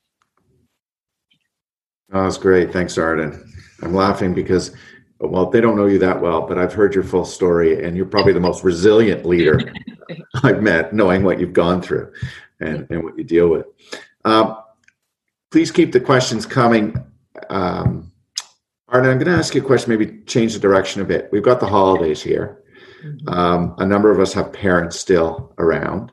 Oh, that's great. Thanks, Arden. I'm laughing because, well, they don't know you that well, but I've heard your full story and you're probably the most resilient leader I've met, knowing what you've gone through and what you deal with. Please keep the questions coming. Arden, I'm going to ask you a question, maybe change the direction a bit. We've got the holidays here. A number of us have parents still around.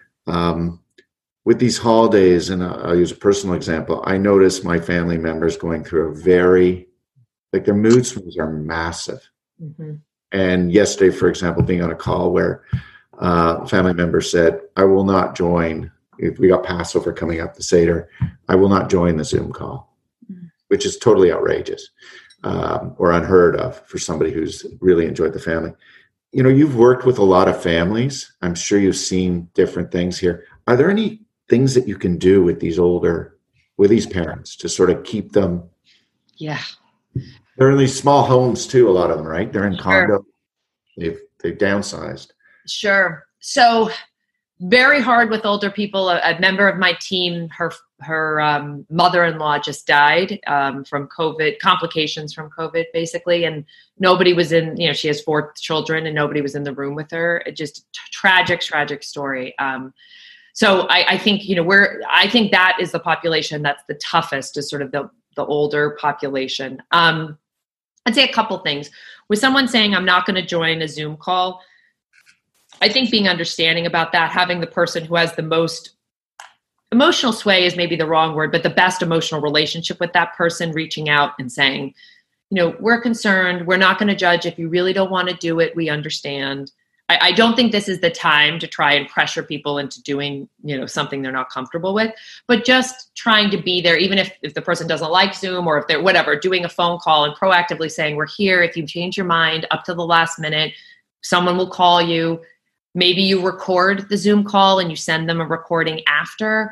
With these holidays, and I'll use a personal example, I notice my family members going through their mood swings are massive. Mm-hmm. And yesterday, for example, being on a call where a family member said, I will not join, if we got Passover coming up, the Seder, I will not join the Zoom call. Which is totally outrageous or unheard of for somebody who's really enjoyed the family. You've worked with a lot of families. I'm sure you've seen different things here. Are there any things that you can do with these parents to sort of keep them? Yeah. They're in these small homes too, a lot of them, right? They're in condo. They've downsized. Sure. So very hard with older people. A member of my team, her mother-in-law just died from COVID, complications from COVID, basically. And nobody was she has 4 children and nobody was in the room with her. It just tragic story. So I think, I think that is the population that's the toughest, is sort of the older population. I'd say a couple things. With someone saying, I'm not going to join a Zoom call, I think being understanding about that, having the person who has the most emotional sway is maybe the wrong word, but the best emotional relationship with that person, reaching out and saying, we're concerned. We're not going to judge. If you really don't want to do it, we understand. I don't think this is the time to try and pressure people into doing, something they're not comfortable with, but just trying to be there, even if the person doesn't like Zoom or if they're whatever, doing a phone call and proactively saying, we're here. If you change your mind up to the last minute, someone will call you. Maybe you record the Zoom call and you send them a recording after.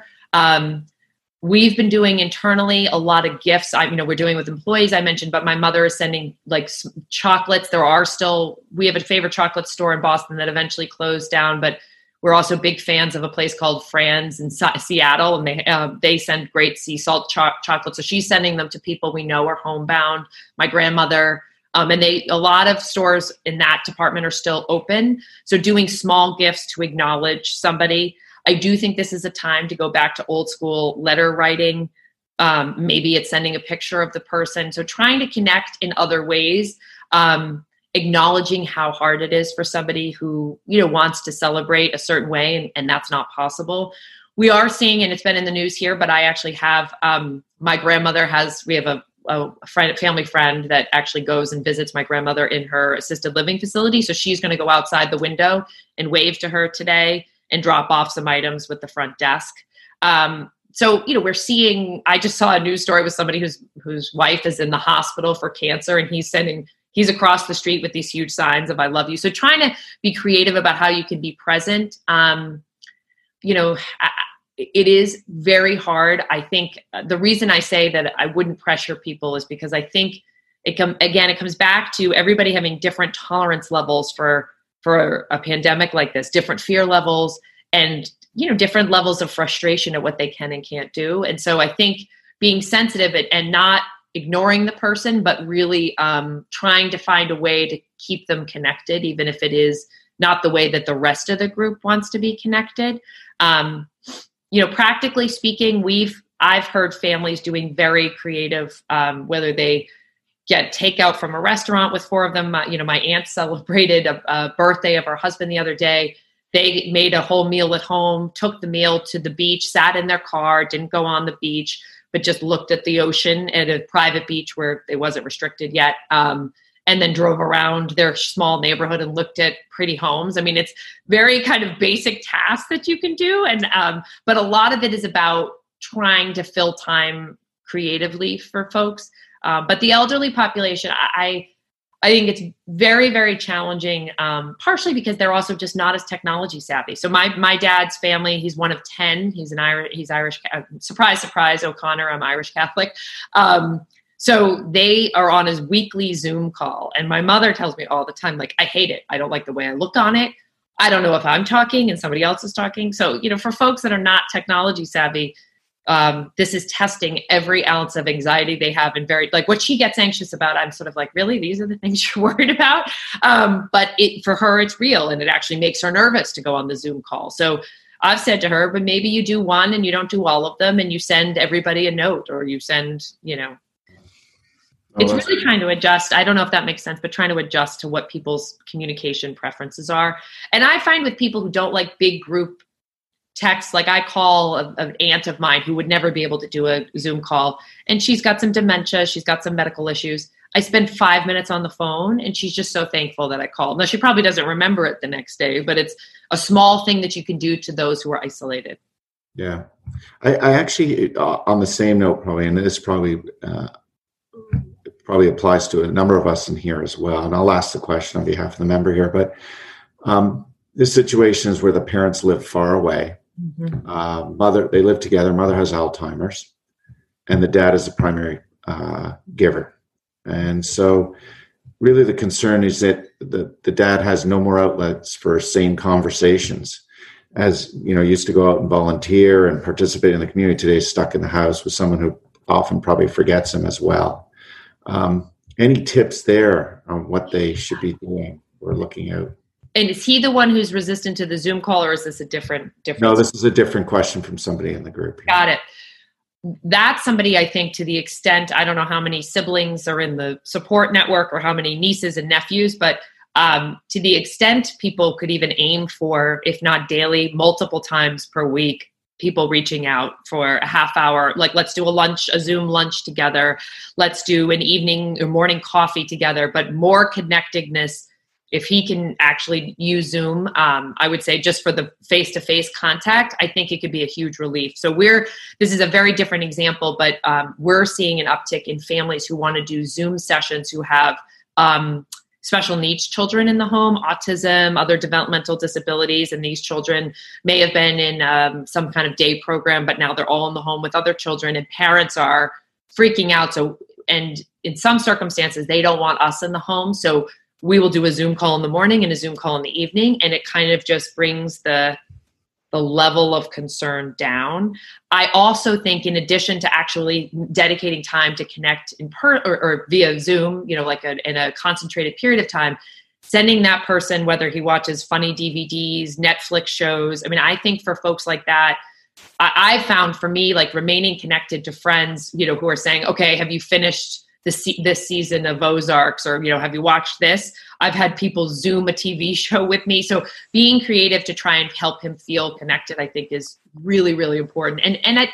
We've been doing internally a lot of gifts. We're doing with employees, I mentioned, but my mother is sending like chocolates. We have a favorite chocolate store in Boston that eventually closed down, but we're also big fans of a place called Fran's in Seattle, and they send great sea salt chocolate. So she's sending them to people we know are homebound. My grandmother. And a lot of stores in that department are still open. So doing small gifts to acknowledge somebody. I do think this is a time to go back to old school letter writing. Maybe it's sending a picture of the person. So trying to connect in other ways, acknowledging how hard it is for somebody who, wants to celebrate a certain way and that's not possible. We are seeing, and it's been in the news here, but I actually have, my grandmother we have family friend that actually goes and visits my grandmother in her assisted living facility. So she's going to go outside the window and wave to her today and drop off some items with the front desk. So, we're seeing, I just saw a news story with somebody whose wife is in the hospital for cancer, and he's across the street with these huge signs of "I love you." So trying to be creative about how you can be present. It is very hard. I think the reason I say that I wouldn't pressure people is because I think it comes back to everybody having different tolerance levels for a pandemic like this, different fear levels, and different levels of frustration at what they can and can't do. And so I think being sensitive and not ignoring the person, but really trying to find a way to keep them connected, even if it is not the way that the rest of the group wants to be connected. Practically speaking, I've heard families doing very creative, whether they get takeout from a restaurant with 4 of them. My aunt celebrated a birthday of her husband the other day. They made a whole meal at home, took the meal to the beach, sat in their car, didn't go on the beach, but just looked at the ocean at a private beach where it wasn't restricted yet. And then drove around their small neighborhood and looked at pretty homes. I mean, it's very kind of basic tasks that you can do. But a lot of it is about trying to fill time creatively for folks. But the elderly population, I think it's very, very challenging, partially because they're also just not as technology savvy. So my dad's family, he's one of 10. He's Irish. Surprise, surprise, O'Connor. I'm Irish Catholic. So they are on his weekly Zoom call. And my mother tells me all the time, like, I hate it. I don't like the way I look on it. I don't know if I'm talking and somebody else is talking. So, for folks that are not technology savvy, this is testing every ounce of anxiety they have, and what she gets anxious about, I'm sort of like, really, these are the things you're worried about. But for her, it's real, and it actually makes her nervous to go on the Zoom call. So I've said to her, but maybe you do one and you don't do all of them, and you send everybody a note, or you send, it's really trying to adjust. I don't know if that makes sense, but trying to adjust to what people's communication preferences are. And I find with people who don't like big group texts, like I call an aunt of mine who would never be able to do a Zoom call, and she's got some dementia, she's got some medical issues. I spend 5 minutes on the phone, and she's just so thankful that I called. Now, she probably doesn't remember it the next day, but it's a small thing that you can do to those who are isolated. Yeah. I actually, on the same note, probably, and this probably applies to a number of us in here as well, and I'll ask the question on behalf of the member here, but this situation is where the parents live far away. Mm-hmm. They live together. Mother has Alzheimer's, and the dad is the primary giver. And so really the concern is that the dad has no more outlets for sane conversations. As used to go out and volunteer and participate in the community, today is stuck in the house with someone who often probably forgets him as well. Any tips there on what they should be doing or looking out? And is he the one who's resistant to the Zoom call, or is this a different? No, this is a different question from somebody in the group. Got it. That's somebody, I think, to the extent, I don't know how many siblings are in the support network or how many nieces and nephews, but to the extent people could even aim for, if not daily, multiple times per week, people reaching out for a half hour, like let's do a Zoom lunch together. Let's do an evening or morning coffee together, but more connectedness. If he can actually use Zoom, I would say just for the face-to-face contact, I think it could be a huge relief. So this is a very different example, but we're seeing an uptick in families who want to do Zoom sessions who have special needs children in the home, autism, other developmental disabilities, and these children may have been in some kind of day program, but now they're all in the home with other children, and parents are freaking out. So, and in some circumstances, they don't want us in the home. So we will do a Zoom call in the morning and a Zoom call in the evening, and it kind of just brings the level of concern down. I also think, in addition to actually dedicating time to connect or via Zoom, in a concentrated period of time, sending that person, whether he watches funny DVDs, Netflix shows. I mean, I think for folks like that, I found for me, like remaining connected to friends, who are saying, okay, have you finished this season of Ozarks, or, have you watched this? I've had people Zoom a TV show with me. So being creative to try and help him feel connected, I think, is really, really important. And I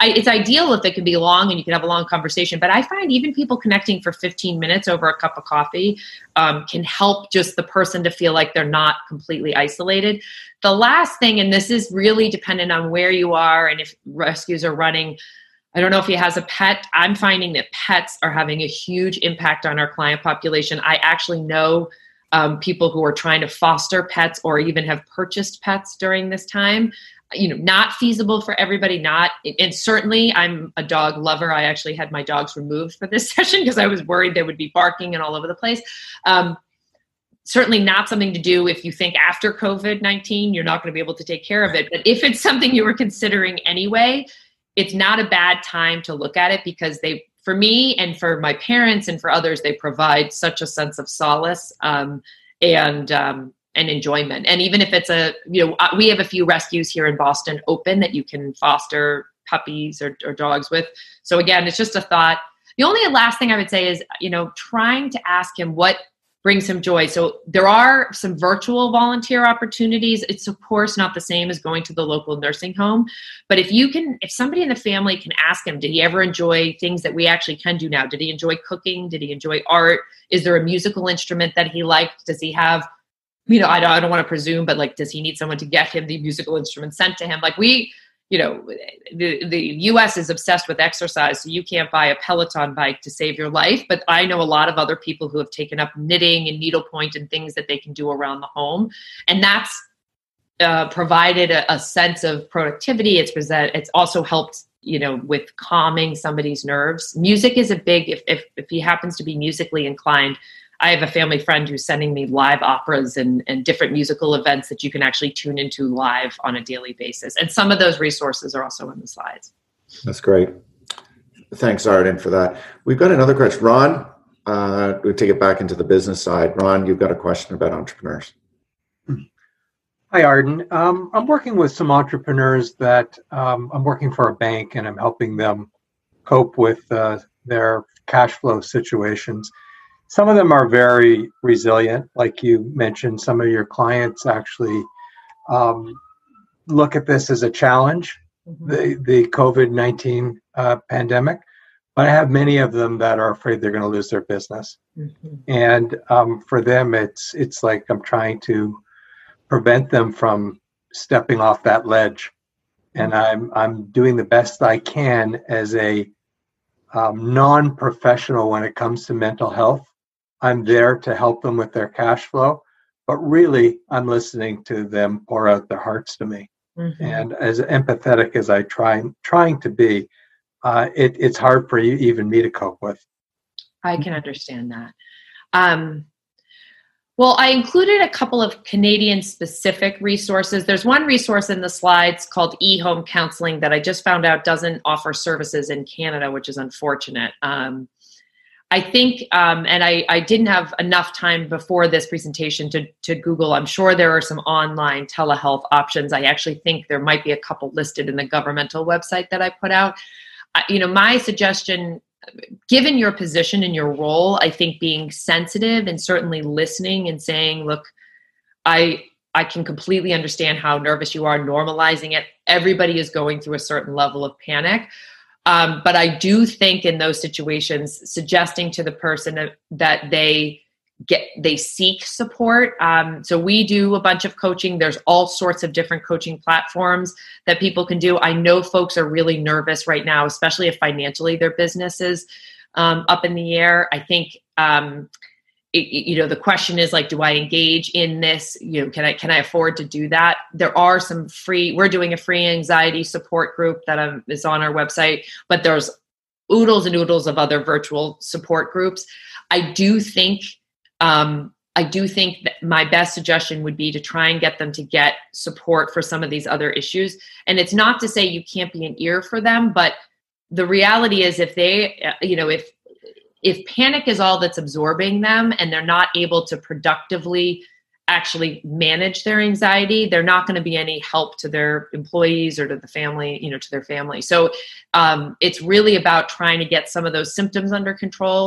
it's ideal if it can be long and you can have a long conversation, but I find even people connecting for 15 minutes over a cup of coffee can help just the person to feel like they're not completely isolated. The last thing, and this is really dependent on where you are and if rescues are running, I don't know if he has a pet. I'm finding that pets are having a huge impact on our client population. I actually know people who are trying to foster pets or even have purchased pets during this time. Not feasible for everybody, and certainly I'm a dog lover. I actually had my dogs removed for this session because I was worried they would be barking and all over the place. Certainly not something to do if you think after COVID-19, you're not going to be able to take care of it. But if it's something you were considering anyway, it's not a bad time to look at it because for me and for my parents and for others, they provide such a sense of solace and enjoyment. And even if it's we have a few rescues here in Boston open that you can foster puppies or dogs with. So again, it's just a thought. The only last thing I would say is, trying to ask him what brings him joy. So there are some virtual volunteer opportunities. It's of course not the same as going to the local nursing home, but if somebody in the family can ask him, did he ever enjoy things that we actually can do now? Did he enjoy cooking? Did he enjoy art? Is there a musical instrument that he liked? Does he have, I don't want to presume, but does he need someone to get him the musical instrument sent to him? The US is obsessed with exercise, so you can't buy a Peloton bike to save your life. But I know a lot of other people who have taken up knitting and needlepoint and things that they can do around the home. And that's provided a sense of productivity. It's also helped, with calming somebody's nerves. Music is a big, if he happens to be musically inclined. I have a family friend who's sending me live operas and different musical events that you can actually tune into live on a daily basis. And some of those resources are also in the slides. That's great. Thanks, Arden, for that. We've got another question. Ron, we'll take it back into the business side. Ron, you've got a question about entrepreneurs. Hi, Arden. I'm working with some entrepreneurs that I'm working for a bank and I'm helping them cope with their cash flow situations. Some of them are very resilient, like you mentioned. Some of your clients actually look at this as a challenge, the COVID-19 pandemic. But I have many of them that are afraid they're going to lose their business. And for them, it's like I'm trying to prevent them from stepping off that ledge. And I'm doing the best I can as a non-professional when it comes to mental health. I'm there to help them with their cash flow, but really I'm listening to them pour out their hearts to me. And as empathetic as I trying to be, it's hard for even me to cope with. I can understand that. Well, I included a couple of Canadian specific resources. There's one resource in the slides called eHome Counseling that I just found out doesn't offer services in Canada, which is unfortunate. I think, and I didn't have enough time before this presentation to Google. I'm sure there are some online telehealth options. I actually think there might be a couple listed in the governmental website that I put out. My suggestion, given your position and your role, I think being sensitive and certainly listening and saying, look, I can completely understand how nervous you are, normalizing it. Everybody is going through a certain level of panic. But I do think in those situations, suggesting to the person that they seek support. So we do a bunch of coaching. There's all sorts of different coaching platforms that people can do. I know folks are really nervous right now, especially if financially their business is up in the air. I think, the question is do I engage in this? Can I afford to do that? There are some we're doing a free anxiety support group that is on our website, but there's oodles and oodles of other virtual support groups. I do think that my best suggestion would be to try and get them to get support for some of these other issues. And it's not to say you can't be an ear for them, but the reality is if they, if panic is all that's absorbing them and they're not able to productively actually manage their anxiety, they're not going to be any help to their employees or to the family, to their family. So it's really about trying to get some of those symptoms under control.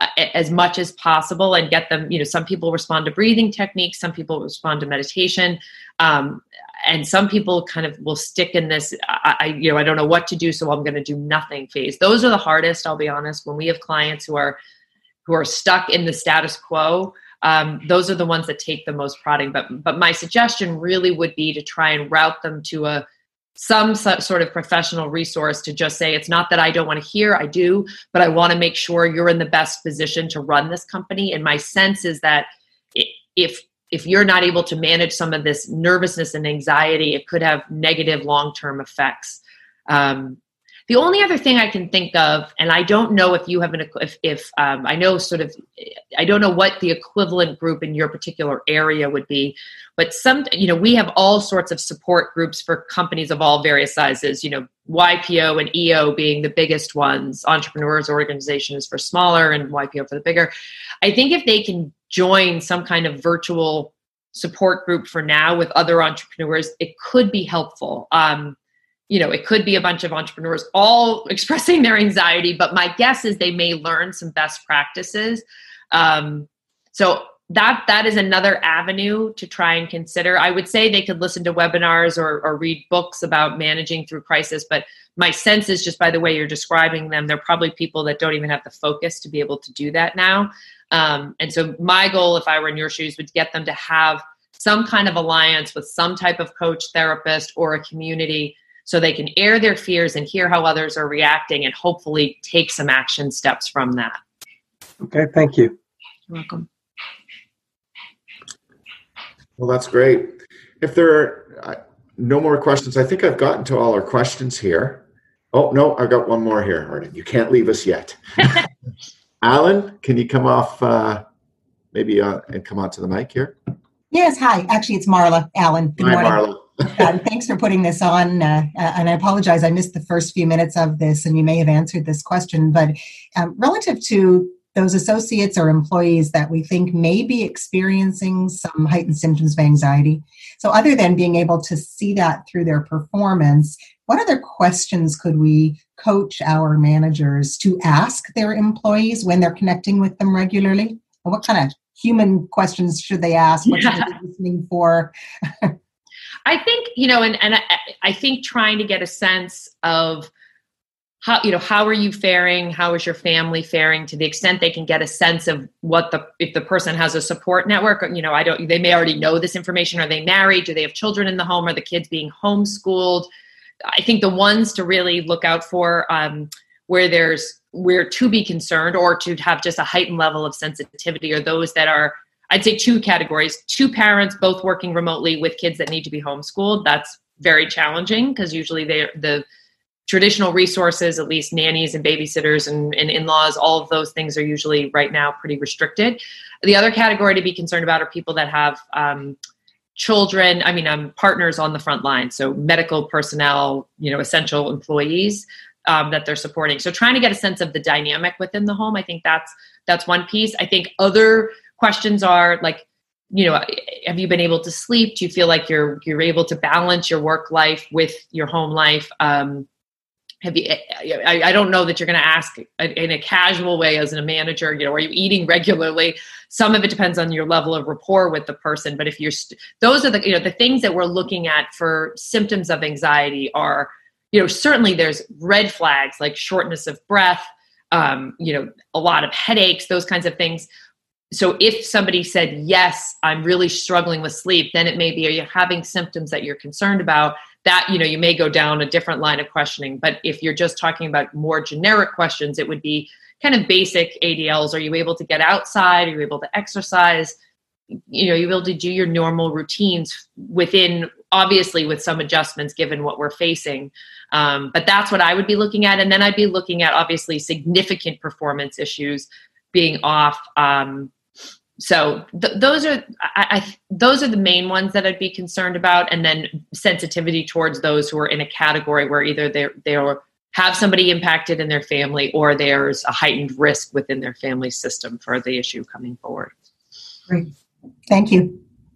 as much as possible and get them, some people respond to breathing techniques, some people respond to meditation. And some people kind of will stick in this, I don't know what to do, so I'm going to do nothing phase. Those are the hardest, I'll be honest. When we have clients who are stuck in the status quo, those are the ones that take the most prodding. But my suggestion really would be to try and route them to some sort of professional resource to just say, it's not that I don't want to hear, I do, but I want to make sure you're in the best position to run this company. And my sense is that if you're not able to manage some of this nervousness and anxiety, it could have negative long-term effects. The only other thing I can think of, and I don't know if you have I don't know what the equivalent group in your particular area would be, but we have all sorts of support groups for companies of all various sizes, YPO and EO being the biggest ones, entrepreneurs organizations for smaller and YPO for the bigger. I think if they can join some kind of virtual support group for now with other entrepreneurs, it could be helpful. It could be a bunch of entrepreneurs all expressing their anxiety, but my guess is they may learn some best practices. So that is another avenue to try and consider. I would say they could listen to webinars or read books about managing through crisis, but my sense is just by the way you're describing them, they're probably people that don't even have the focus to be able to do that now. And so my goal, if I were in your shoes, would get them to have some kind of alliance with some type of coach, therapist, or a community so they can air their fears and hear how others are reacting and hopefully take some action steps from that. Okay, thank you. You're welcome. Well, that's great. If there are no more questions, I think I've gotten to all our questions here. Oh, no, I've got one more here, Arden. You can't leave us yet. Alan, can you come off and come onto the mic here? Yes, hi. Actually, it's Marla. Alan. Good morning. Marla. Thanks for putting this on. And I apologize, I missed the first few minutes of this, and you may have answered this question. But relative to those associates or employees that we think may be experiencing some heightened symptoms of anxiety, so other than being able to see that through their performance, what other questions could we coach our managers to ask their employees when they're connecting with them regularly? And what kind of human questions should they ask? What should they be listening for? I think, and I think trying to get a sense of how are you faring? How is your family faring, to the extent they can get a sense of if the person has a support network, they may already know this information. Are they married? Do they have children in the home? Are the kids being homeschooled? I think the ones to really look out for, where to be concerned or to have just a heightened level of sensitivity, are those that are, I'd say, two categories: two parents both working remotely with kids that need to be homeschooled. That's very challenging because usually the traditional resources, at least nannies and babysitters and in-laws, all of those things are usually right now pretty restricted. The other category to be concerned about are people that have children, partners on the front line. So medical personnel, essential employees that they're supporting. So trying to get a sense of the dynamic within the home, I think that's one piece. I think other questions are like, have you been able to sleep? Do you feel like you're able to balance your work life with your home life? I don't know that you're going to ask in a casual way as a manager, are you eating regularly? Some of it depends on your level of rapport with the person. But if those are the things that we're looking at for symptoms of anxiety are, certainly there's red flags like shortness of breath, a lot of headaches, those kinds of things. So if somebody said, yes, I'm really struggling with sleep, then it may be, are you having symptoms that you're concerned about? That, you may go down a different line of questioning. But if you're just talking about more generic questions, it would be kind of basic ADLs. Are you able to get outside? Are you able to exercise? You're able to do your normal routines within, obviously with some adjustments given what we're facing. But that's what I would be looking at. And then I'd be looking at obviously significant performance issues being off. So those are the main ones that I'd be concerned about, and then sensitivity towards those who are in a category where either they have somebody impacted in their family or there's a heightened risk within their family system for the issue coming forward. Great, thank you.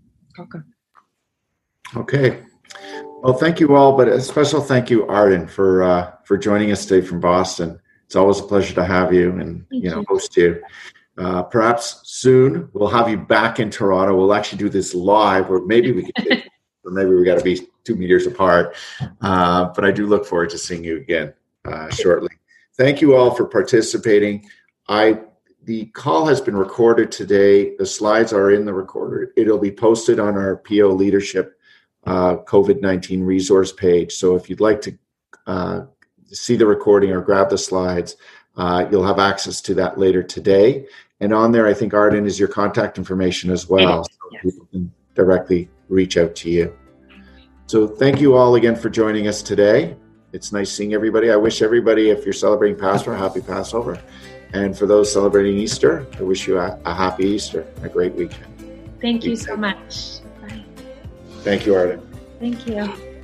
Okay. Well, thank you all, but a special thank you, Arden, for joining us today from Boston. It's always a pleasure to have you and host you. Perhaps soon we'll have you back in Toronto. We'll actually do this live, or maybe we can, or maybe we got to be 2 meters apart. But I do look forward to seeing you again shortly. Thank you all for participating. The call has been recorded today. The slides are in the recorder. It'll be posted on our PO Leadership COVID-19 resource page. So if you'd like to see the recording or grab the slides, you'll have access to that later today. And on there, I think, Arden, is your contact information as well. So people can directly reach out to you. So thank you all again for joining us today. It's nice seeing everybody. I wish everybody, if you're celebrating Passover, happy Passover. And for those celebrating Easter, I wish you a happy Easter, a great weekend. Thank you so much. Bye. Thank you, Arden. Thank you.